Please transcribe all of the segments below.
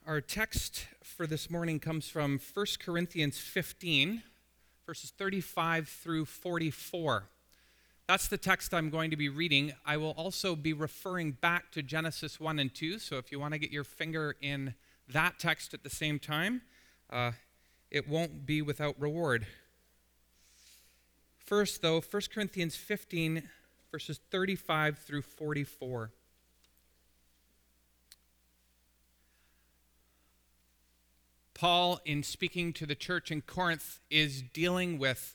Our text for this morning comes from 1 Corinthians 15, verses 35 through 44. That's the text I'm going to be reading. I will also be referring back to Genesis 1 and 2, so if you want to get your finger in that text at the same time, it won't be without reward. First, though, 1 Corinthians 15, verses 35 through 44. Paul, in speaking to the church in Corinth, is dealing with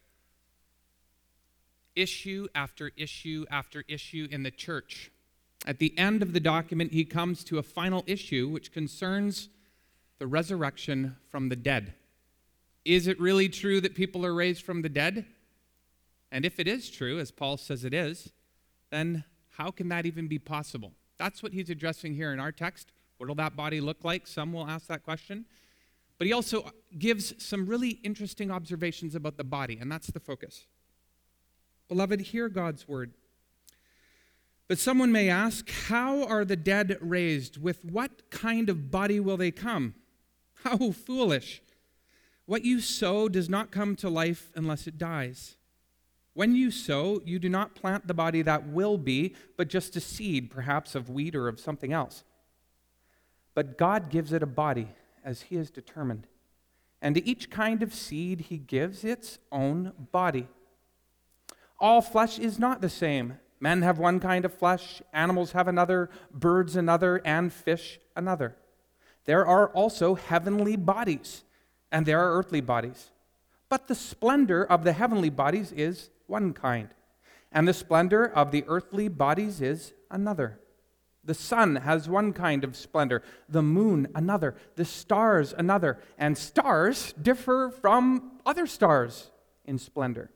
issue after issue after issue in the church. At the end of the document, he comes to a final issue which concerns the resurrection from the dead. Is it really true that people are raised from the dead? And if it is true, as Paul says it is, then how can that even be possible? That's what he's addressing here in our text. What will that body look like? Some will ask that question. But he also gives some really interesting observations about the body, and that's the focus. Beloved, hear God's word. But someone may ask, how are the dead raised? With what kind of body will they come? How foolish! What you sow does not come to life unless it dies. When you sow, you do not plant the body that will be, but just a seed, perhaps of wheat or of something else. But God gives it a body, as he has determined. And to each kind of seed he gives its own body. All flesh is not the same. Men have one kind of flesh, animals have another, birds another, and fish another. There are also heavenly bodies, and there are earthly bodies. But the splendor of the heavenly bodies is one kind, and the splendor of the earthly bodies is another. The sun has one kind of splendor, the moon another, the stars another, and stars differ from other stars in splendor.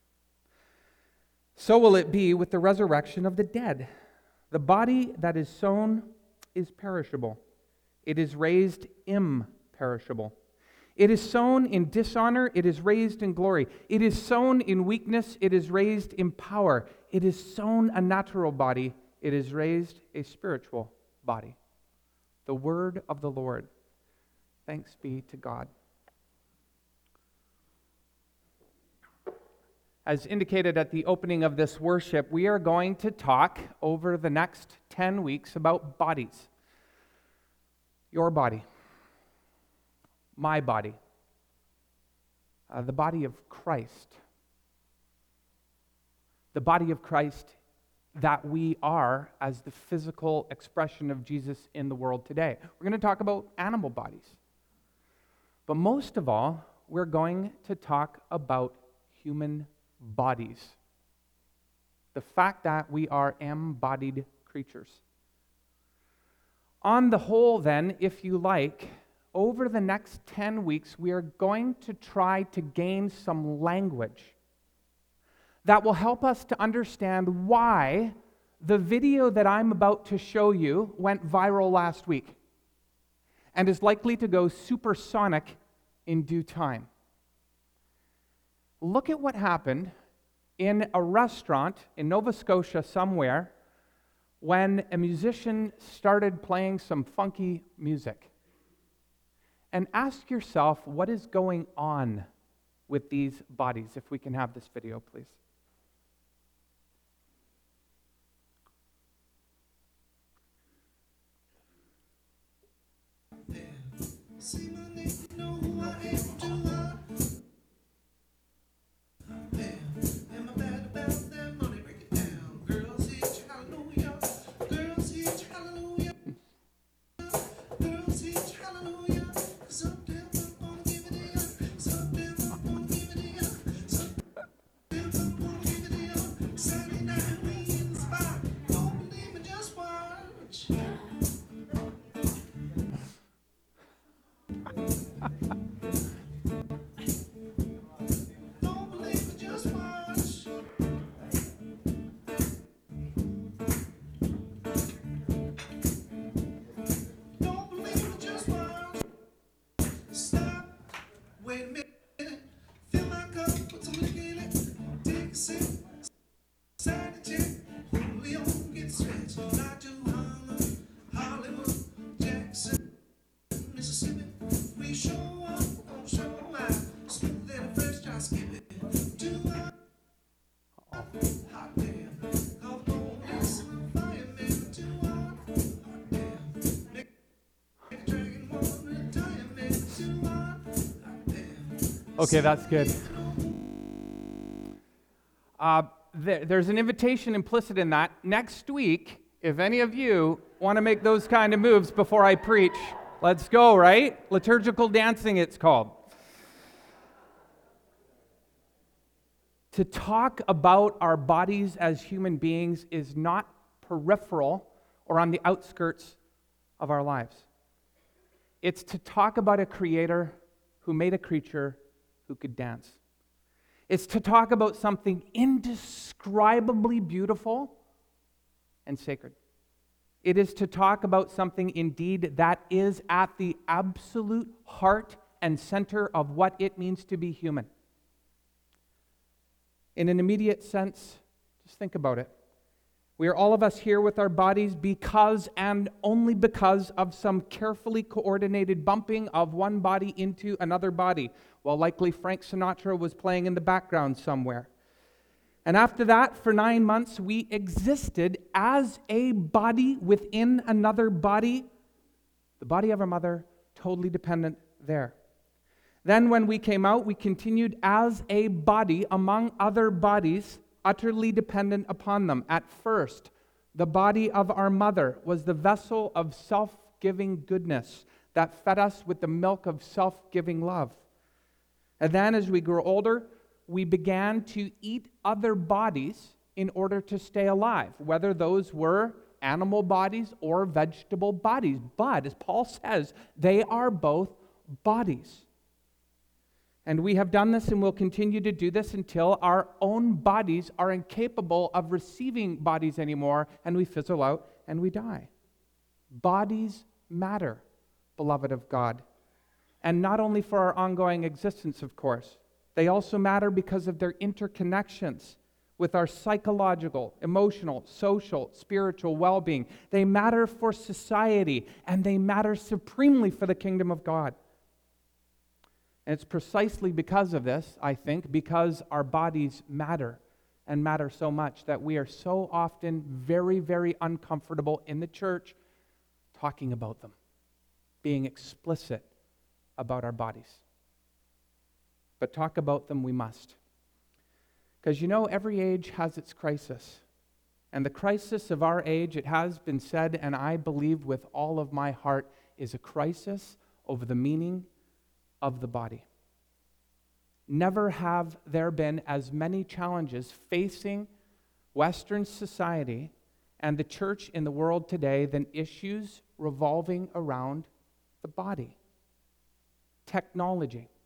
So will it be with the resurrection of the dead. The body that is sown is perishable. It is raised imperishable. It is sown in dishonor, it is raised in glory. It is sown in weakness, it is raised in power. It is sown a natural body, it is raised a spiritual body. The word of the Lord. Thanks be to God. As indicated at the opening of this worship, we are going to talk over the next 10 weeks about bodies. Your body. My body. The body of Christ. The body of Christ that we are as the physical expression of Jesus in the world today. We're going to talk about animal bodies. But most of all, we're going to talk about human bodies. The fact that we are embodied creatures. On the whole, then, if you like, over the next 10 weeks, we are going to try to gain some language that will help us to understand why the video that I'm about to show you went viral last week and is likely to go supersonic in due time. Look at what happened in a restaurant in Nova Scotia somewhere when a musician started playing some funky music. And ask yourself, what is going on with these bodies? If we can have this video, please. Okay, that's good. There's an invitation implicit in that. Next week, if any of you want to make those kind of moves before I preach, let's go, right? Liturgical dancing, it's called. To talk about our bodies as human beings is not peripheral or on the outskirts of our lives. It's to talk about a creator who made a creature who could dance. It's to talk about something indescribably beautiful and sacred. It is to talk about something indeed that is at the absolute heart and center of what it means to be human. In an immediate sense, just think about it. We are all of us here with our bodies because and only because of some carefully coordinated bumping of one body into another body, while likely Frank Sinatra was playing in the background somewhere. And after that, for 9 months, we existed as a body within another body, the body of our mother, totally dependent there. Then when we came out, we continued as a body among other bodies, utterly dependent upon them. At first, the body of our mother was the vessel of self-giving goodness that fed us with the milk of self-giving love. And then as we grew older, we began to eat other bodies in order to stay alive, whether those were animal bodies or vegetable bodies. But, as Paul says, they are both bodies. And we have done this and will continue to do this until our own bodies are incapable of receiving bodies anymore, and we fizzle out and we die. Bodies matter, beloved of God. And not only for our ongoing existence, of course. They also matter because of their interconnections with our psychological, emotional, social, spiritual well-being. They matter for society, and they matter supremely for the kingdom of God. And it's precisely because of this, I think, because our bodies matter and matter so much, that we are so often very, very uncomfortable in the church talking about them, being explicit about our bodies. But talk about them we must. Because every age has its crisis. And the crisis of our age, it has been said, and I believe with all of my heart, is a crisis over the meaning of the body. Never have there been as many challenges facing Western society and the church in the world today than issues revolving around the body. Technology,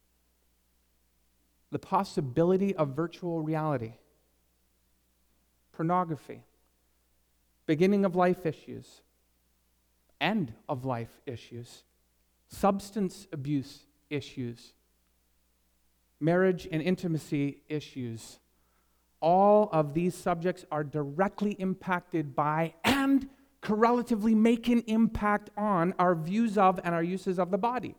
the possibility of virtual reality, pornography, beginning of life issues, end of life issues, substance abuse issues, marriage and intimacy issues. All of these subjects are directly impacted by and correlatively make an impact on our views of and our uses of the body.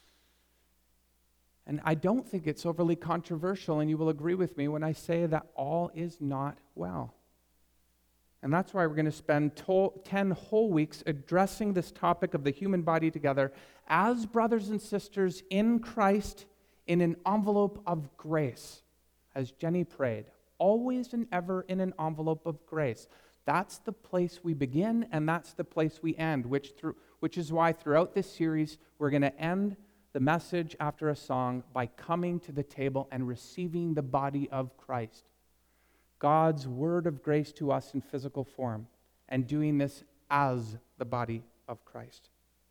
And I don't think it's overly controversial, and you will agree with me when I say that all is not well. And that's why we're going to spend 10 whole weeks addressing this topic of the human body together as brothers and sisters in Christ in an envelope of grace, as Jenny prayed, always and ever in an envelope of grace. That's the place we begin, and that's the place we end, which is why throughout this series we're going to end the message after a song by coming to the table and receiving the body of Christ. God's word of grace to us in physical form, and doing this as the body of Christ.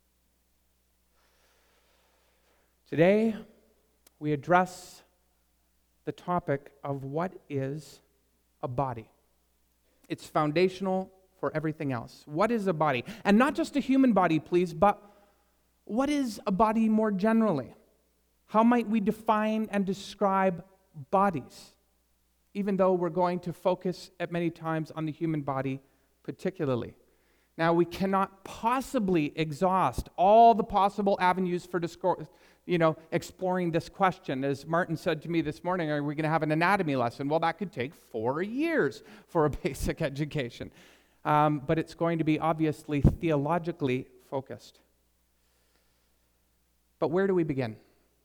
Today, we address the topic of what is a body. It's foundational for everything else. What is a body? And not just a human body, please, but what is a body more generally? How might we define and describe bodies? Even though we're going to focus at many times on the human body particularly. Now, we cannot possibly exhaust all the possible avenues for exploring this question. As Martin said to me this morning, are we going to have an anatomy lesson? Well, that could take 4 years for a basic education. But it's going to be obviously theologically focused. But where do we begin?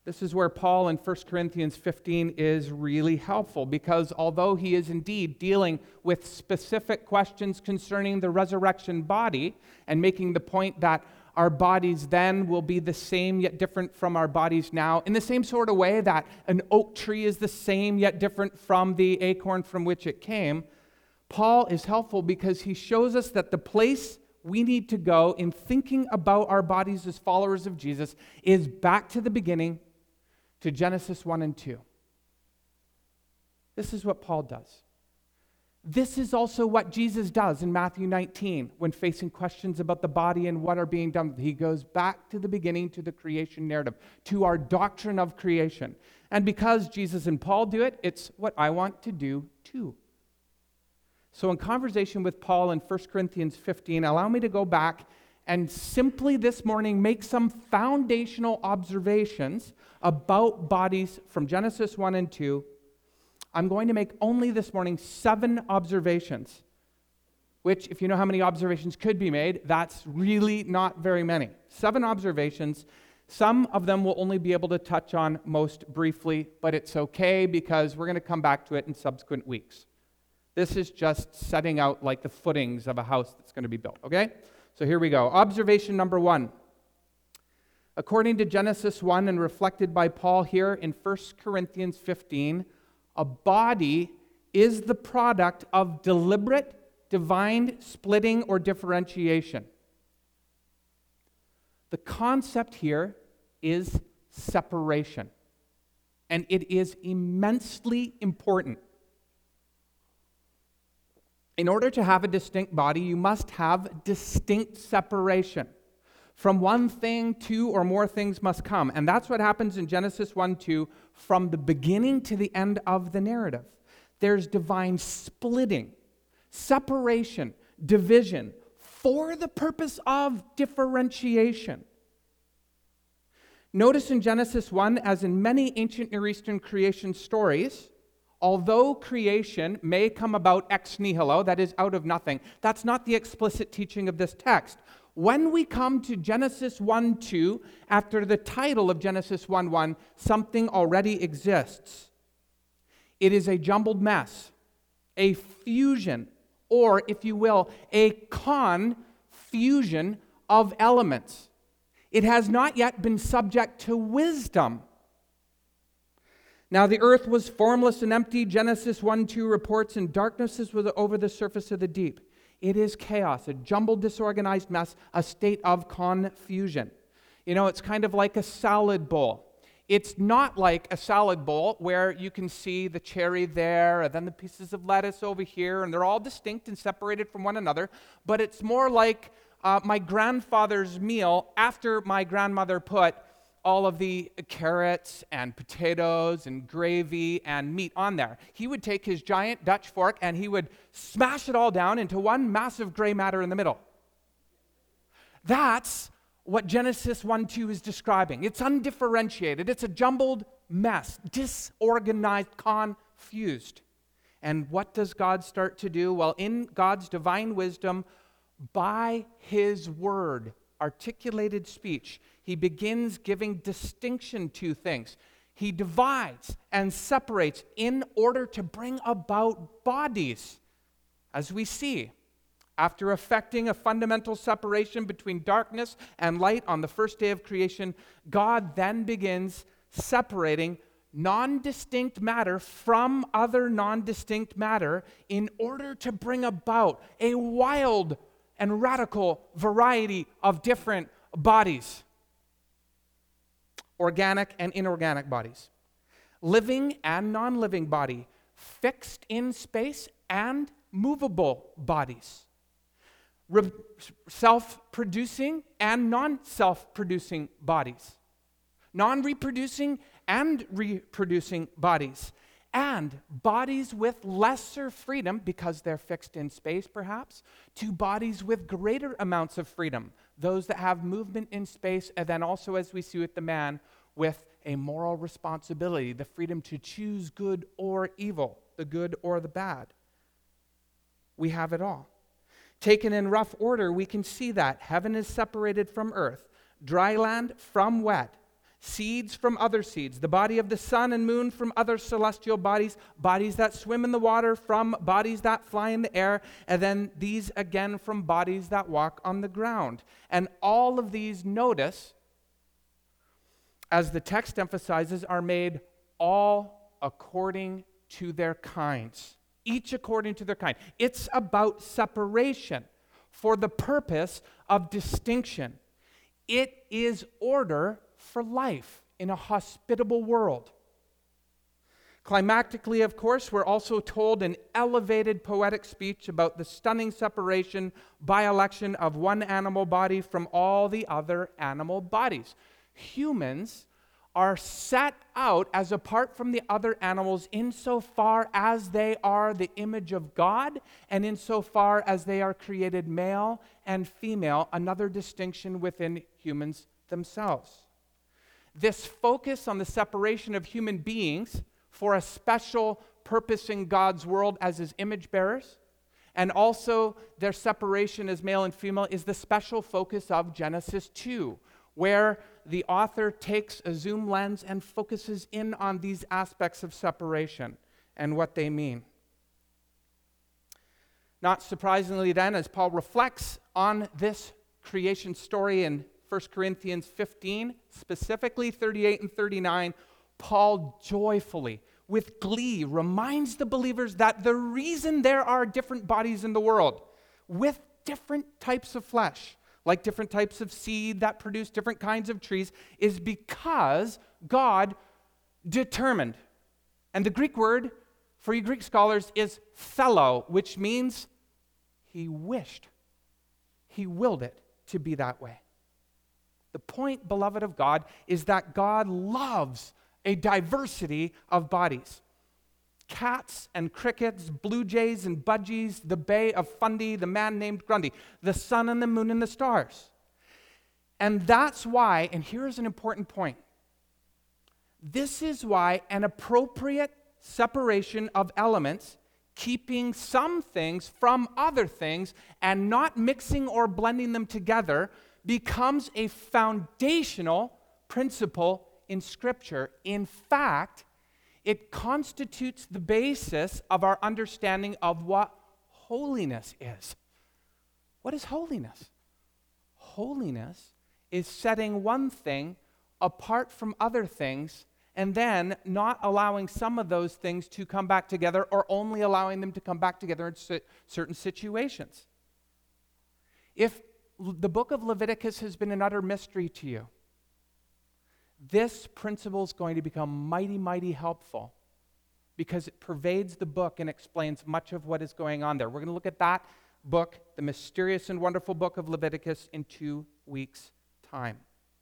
This is where Paul in 1 Corinthians 15 is really helpful, because although he is indeed dealing with specific questions concerning the resurrection body and making the point that our bodies then will be the same yet different from our bodies now, in the same sort of way that an oak tree is the same yet different from the acorn from which it came, Paul is helpful because he shows us that the place we need to go in thinking about our bodies as followers of Jesus is back to the beginning, to Genesis 1 and 2. This is what Paul does. This is also what Jesus does in Matthew 19 when facing questions about the body and what are being done. He goes back to the beginning, to the creation narrative, to our doctrine of creation. And because Jesus and Paul do it, it's what I want to do too. So in conversation with Paul in 1 Corinthians 15, allow me to go back and simply this morning make some foundational observations about bodies from Genesis 1 and 2. I'm going to make only this morning 7 observations, which, if you know how many observations could be made, that's really not very many. 7 observations. Some of them we'll only be able to touch on most briefly, but it's okay because we're going to come back to it in subsequent weeks. This is just setting out like the footings of a house that's going to be built, okay? So here we go. Observation number 1. According to Genesis 1 and reflected by Paul here in 1 Corinthians 15, a body is the product of deliberate, divine splitting or differentiation. The concept here is separation, and it is immensely important. In order to have a distinct body, you must have distinct separation. From one thing, 2 or more things must come. And that's what happens in Genesis 1-2 from the beginning to the end of the narrative. There's divine splitting, separation, division, for the purpose of differentiation. Notice in Genesis 1, as in many ancient Near Eastern creation stories, although creation may come about ex nihilo, that is, out of nothing, that's not the explicit teaching of this text. When we come to Genesis 1-2, after the title of Genesis 1-1, something already exists. It is a jumbled mess, a fusion, or, if you will, a confusion of elements. It has not yet been subject to wisdom. Now the earth was formless and empty, Genesis 1-2 reports, and darkness was over the surface of the deep. It is chaos, a jumbled, disorganized mess, a state of confusion. You know, it's kind of like a salad bowl. It's not like a salad bowl where you can see the cherry there and then the pieces of lettuce over here, and they're all distinct and separated from one another, but it's more like my grandfather's meal after my grandmother put all of the carrots and potatoes and gravy and meat on there. He would take his giant Dutch fork and he would smash it all down into one massive gray matter in the middle. That's what Genesis 1-2 is describing. It's undifferentiated. It's a jumbled mess, disorganized, confused. And what does God start to do? Well, in God's divine wisdom, by His word, articulated speech, He begins giving distinction to things. He divides and separates in order to bring about bodies, as we see. After effecting a fundamental separation between darkness and light on the first day of creation, God then begins separating non-distinct matter from other non-distinct matter in order to bring about a wild and radical variety of different bodies. Organic and inorganic bodies. Living and non-living body. Fixed in space and movable bodies. Self-producing and non-self-producing bodies. Non-reproducing and reproducing bodies. And bodies with lesser freedom, because they're fixed in space perhaps, to bodies with greater amounts of freedom. Those that have movement in space, and then also, as we see with the man, with a moral responsibility, the freedom to choose good or evil, the good or the bad. We have it all. Taken in rough order, we can see that heaven is separated from earth, dry land from wet, seeds from other seeds, the body of the sun and moon from other celestial bodies, bodies that swim in the water from bodies that fly in the air, and then these again from bodies that walk on the ground. And all of these, notice, as the text emphasizes, are made all according to their kinds. Each according to their kind. It's about separation for the purpose of distinction. It is order for life in a hospitable world. Climactically, of course, we're also told an elevated poetic speech about the stunning separation by election of one animal body from all the other animal bodies. Humans are set out as apart from the other animals insofar as they are the image of God and insofar as they are created male and female, another distinction within humans themselves. This focus on the separation of human beings for a special purpose in God's world as his image bearers, and also their separation as male and female, is the special focus of Genesis 2, where the author takes a zoom lens and focuses in on these aspects of separation and what they mean. Not surprisingly then, as Paul reflects on this creation story in 1 Corinthians 15, specifically 38 and 39, Paul joyfully, with glee, reminds the believers that the reason there are different bodies in the world with different types of flesh, like different types of seed that produce different kinds of trees, is because God determined. And the Greek word for you Greek scholars is thelo, which means he wished. He willed it to be that way. The point, beloved of God, is that God loves a diversity of bodies. Cats and crickets, blue jays and budgies, the Bay of Fundy, the man named Grundy, the sun and the moon and the stars. And that's why, and here's an important point, this is why an appropriate separation of elements, keeping some things from other things and not mixing or blending them together, becomes a foundational principle in Scripture. In fact, it constitutes the basis of our understanding of what holiness is. What is holiness? Holiness is setting one thing apart from other things and then not allowing some of those things to come back together, or only allowing them to come back together in certain situations. If the book of Leviticus has been an utter mystery to you, this principle is going to become mighty, mighty helpful because it pervades the book and explains much of what is going on there. We're going to look at that book, the mysterious and wonderful book of Leviticus, in 2 weeks' time.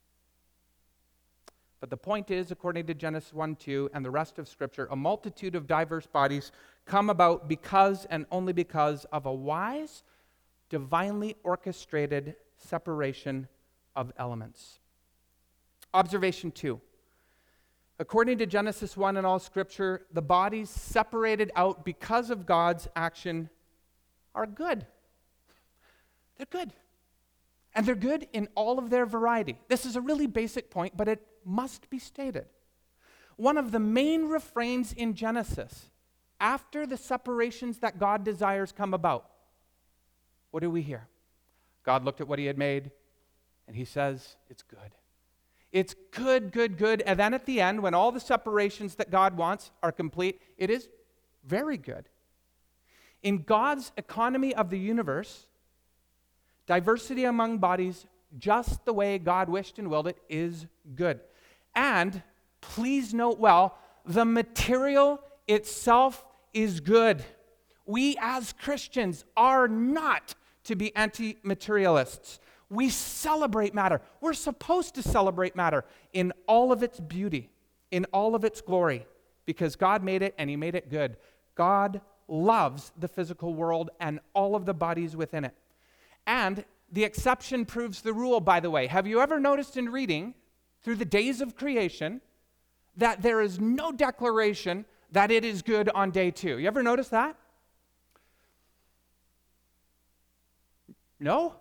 But the point is, according to Genesis 1:2 and the rest of Scripture, a multitude of diverse bodies come about because and only because of a wise, divinely orchestrated separation of elements. Observation 2. According to Genesis 1 and all Scripture, the bodies separated out because of God's action are good. They're good. And they're good in all of their variety. This is a really basic point, but it must be stated. One of the main refrains in Genesis, after the separations that God desires come about, what do we hear? God looked at what he had made, and he says, it's good. It's good, good, good. And then at the end, when all the separations that God wants are complete, it is very good. In God's economy of the universe, diversity among bodies, just the way God wished and willed it, is good. And please note well, the material itself is good. We as Christians are not to be anti-materialists. We celebrate matter. We're supposed to celebrate matter in all of its beauty, in all of its glory, because God made it and he made it good. God loves the physical world and all of the bodies within it. And the exception proves the rule, by the way. Have you ever noticed in reading through the days of creation that there is no declaration that it is good on day 2? You ever notice that? No?